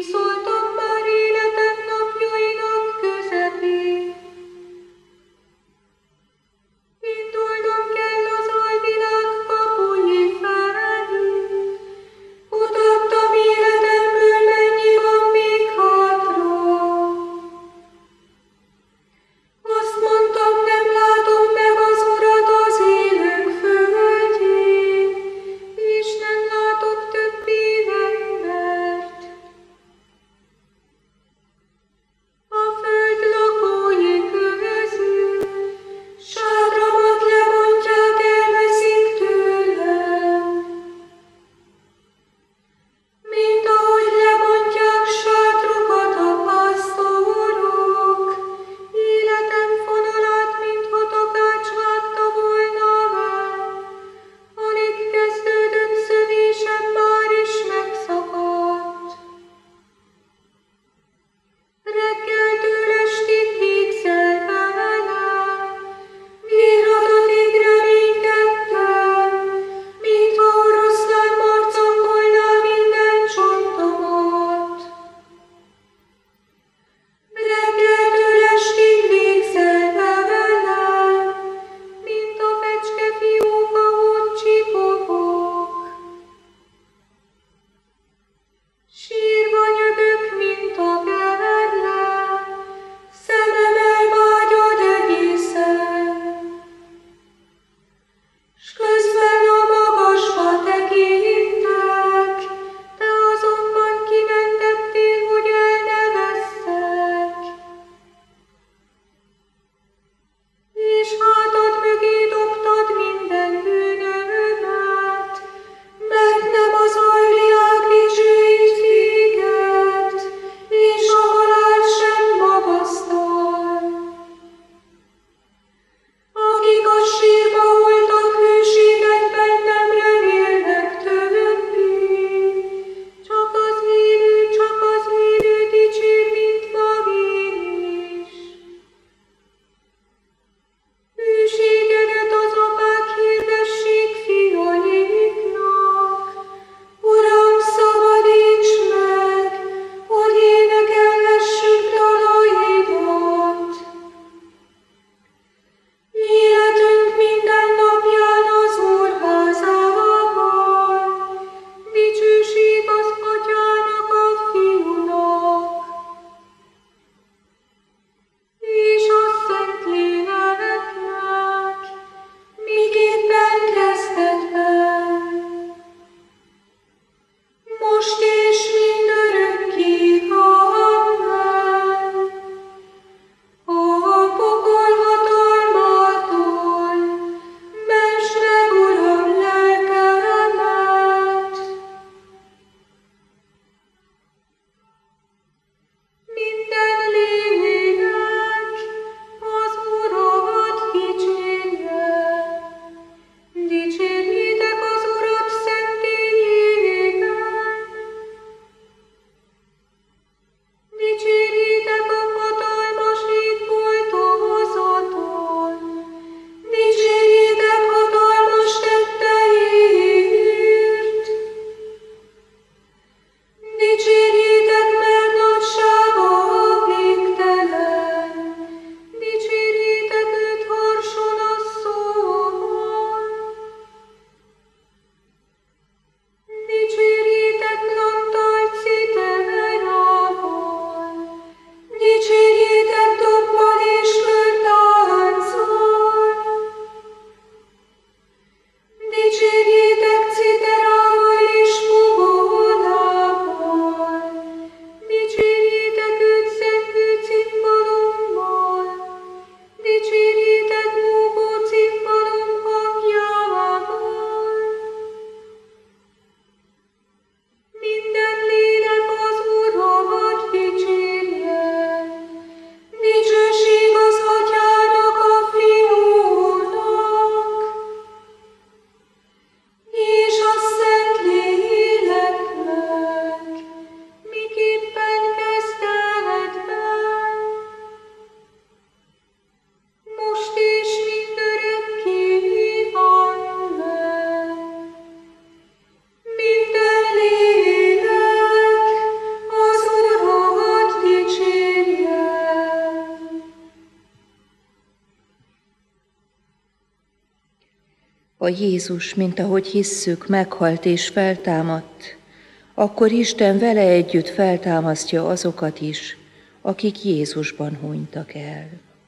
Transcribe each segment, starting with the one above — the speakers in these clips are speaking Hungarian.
szóltam már életem napjainak közepén. Indulnom kell az alvilág kapuji felé. Odaadtam életemből, mennyi van még hátra. Azt mondtam, nem látom meg az Urat az élők földjén, és nem látok többé embert. Ha Jézus, mint ahogy hisszük, meghalt és feltámadt, akkor Isten vele együtt feltámasztja azokat is, akik Jézusban hunytak el.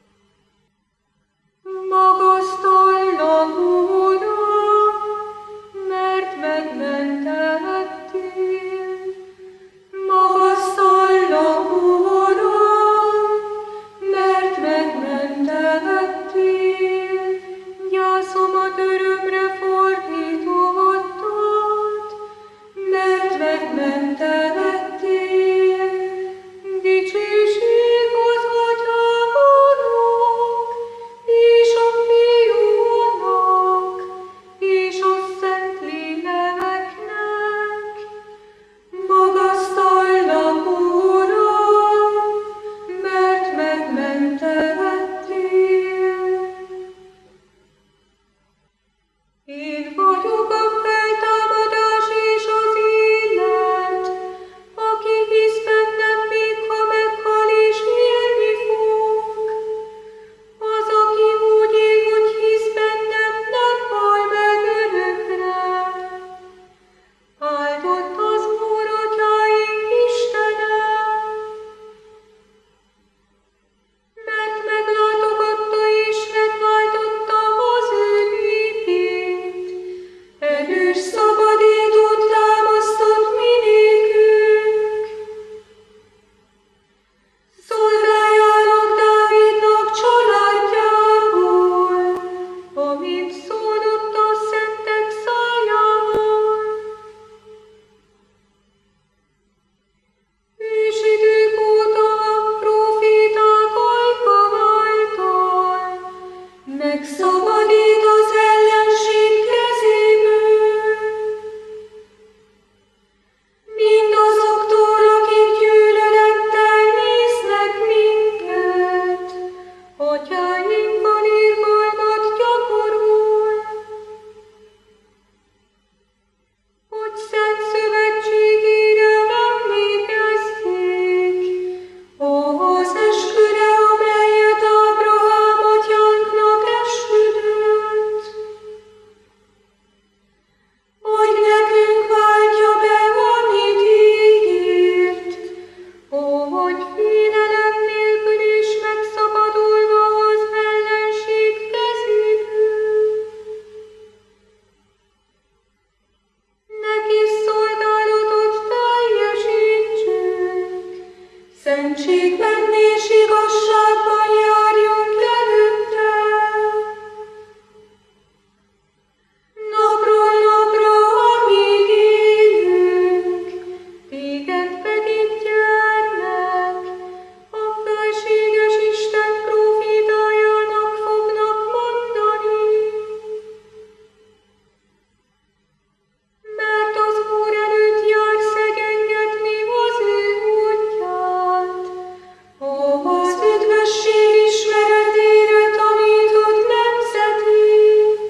Magasztalnak, Uram, mert megmentettél. Magasztalnak, Uram, mert megmentettél. Gyászomat örömre fordítottad, mert megmentettél. Dicsőség az Atyának, és a Fiúnak, és a Szentléleknek. Magasztalnak, Uram, mert megmentettél. Én vagyok a feltámadás és az élet, aki hisz bennem, még ha meghal és élni fog. Az, aki úgy él, hogy hisz bennem, nem hal meg örökre. Áldott az Úr, Atyáink Istene, mert meglátogatta és megváltotta az ő népét. Erős szabadítót támasztott mi nékünk. Szolgáljának Dávidnak családjából, amint szólott a szentek szájával. Ősidők óta a próféták ajka által megszabadít az ellenség kezéből. Mindazoktól, akik gyűlölettel néznek minket, Atyáinkban irgalmat gyakorol, hogy szent szövetségére emlékezzék, az esküre, amelyet Ábrahám atyánknak esküdött, hogy nekünk váltja be, amit ígért, hogy félelem nélkül is megszabadulva az ellenség kezéből. Neki szolgálatot teljesítsünk, szentségben és igazságban járjunk előtte. Napról napra, amíg élünk, téged pedig, gyermek, a felséges Isten prófétájának fognak mondani. Mert az Úr előtt jár szegényedni az ő útját, az üdvösség ismeretére tanítod nemzetét,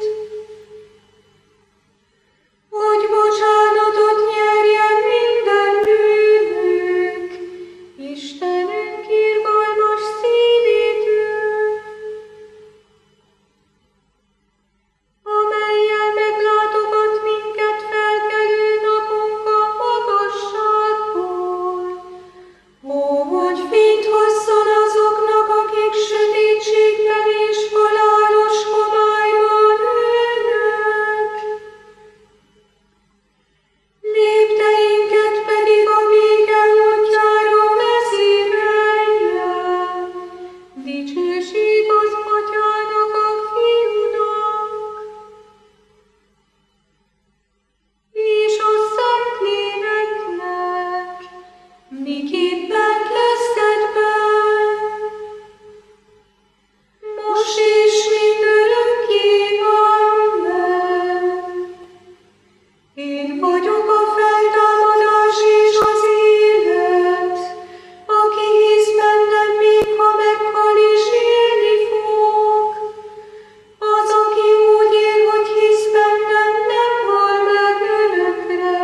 hogy bocsánatot nyerjen minden bűnünk, Istenünk irgalmas szívétől, amellyel meglátogat minket felkelő napunk a magasságból, hogy fényt hozzon azoknak, akik sötétségben és halálos homályban ülnek. Lépteinket pedig a béke útjára vezérelje. Dicsőség az Atyának, a Fiúnak és a Szentléleknek, miképpen kezdetben, most és mindörökké. Amen. Én vagyok a feltámadás és az élet, aki hisz bennem, még ha meghal és élni fog. Az, aki úgy él, hogy hisz bennem, nem hal meg örökre.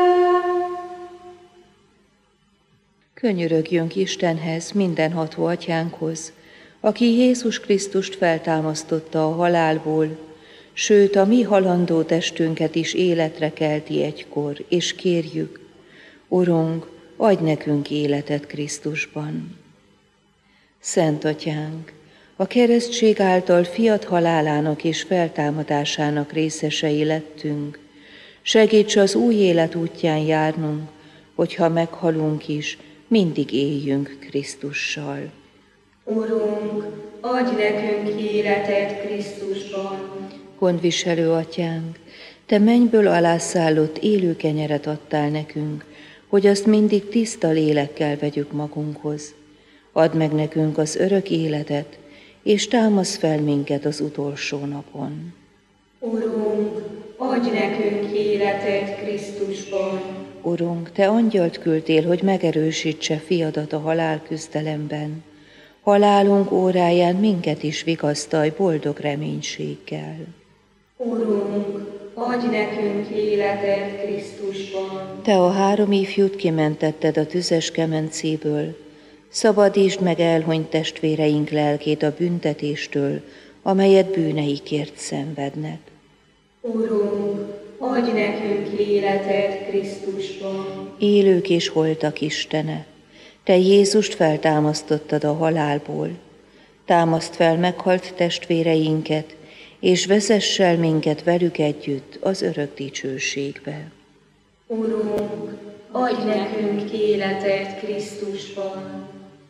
Könyörögjünk Istenhez, mindenható Atyánkhoz, aki Jézus Krisztust feltámasztotta a halálból, sőt a mi halandó testünket is életre kelti egykor, és kérjük, Urunk, adj nekünk életet Krisztusban. Szent Atyánk, a keresztség által fiad halálának és feltámadásának részesei lettünk, segíts az új élet útján járnunk, hogyha meghalunk is, mindig éljünk Krisztussal. Urunk, adj nekünk életet Krisztusban. Gondviselő Atyánk, Te mennyből alászállott élő kenyeret adtál nekünk, hogy azt mindig tiszta lélekkel vegyük magunkhoz. Add meg nekünk az örök életet, és támasz fel minket az utolsó napon. Urunk, adj nekünk életet Krisztusban. Urunk, Te angyalt küldtél, hogy megerősítse fiadat a halálküzdelemben. Halálunk óráján minket is vigasztalj boldog reménységgel. Urunk, adj nekünk életet Krisztusban. Te a 3 ifjút kimentetted a tüzes kemencéből, szabadítsd meg elhunyt testvéreink lelkét a büntetéstől, amelyet bűneikért szenvednek. Urunk, adj nekünk életet Krisztusban. Élők és holtak Istene, Te Jézust feltámasztottad a halálból. Támaszd fel meghalt testvéreinket, és vezess el minket velük együtt az örök dicsőségbe. Urunk, adj nekünk életet Krisztusban.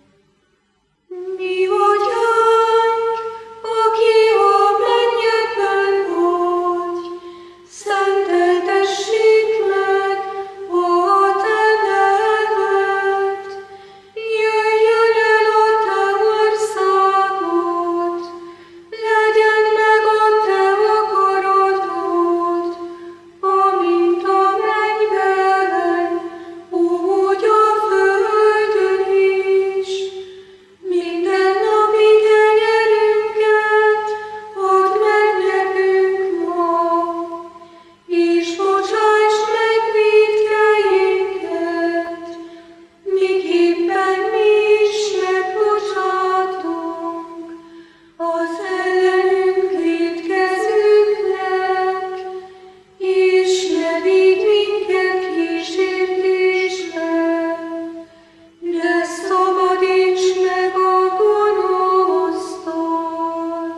Mi Atyánk, aki a mennyekben vagy, szenteltessék meg a Te neved. Jöjjön el a Te országod, legyen meg a Te akaratod, amint a mennyben, úgy a földön is. Mindennapi kenyerünket add meg nekünk ma, és bocsásd meg vétkeinket, miképpen mi is megbocsátunk az ellenünk vétkezőknek, és ne vigy minket kísértésbe, de szabadíts meg a gonosztól.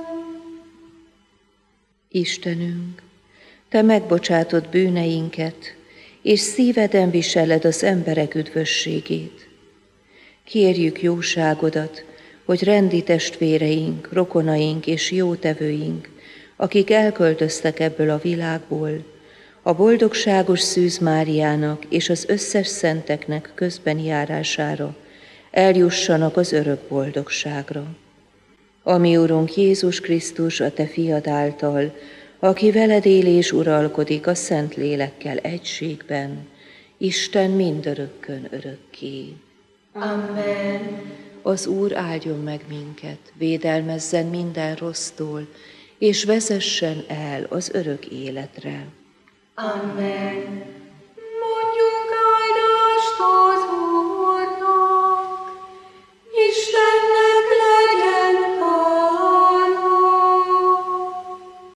Istenünk, Te megbocsátod bűneinket, és szíveden viseled az emberek üdvösségét. Kérjük jóságodat, hogy rendi testvéreink, rokonaink és jótevőink, akik elköltöztek ebből a világból, a boldogságos Szűz Máriának és az összes szenteknek közben járására eljussanak az örök boldogságra. Ami Urunk Jézus Krisztus, a Te fiad által, aki veled él és uralkodik a Szent Lélekkel egységben, Isten mindörökkön örökké. Amen. Az Úr áldjon meg minket, védelmezzen minden rossztól, és vezessen el az örök életre. Amen.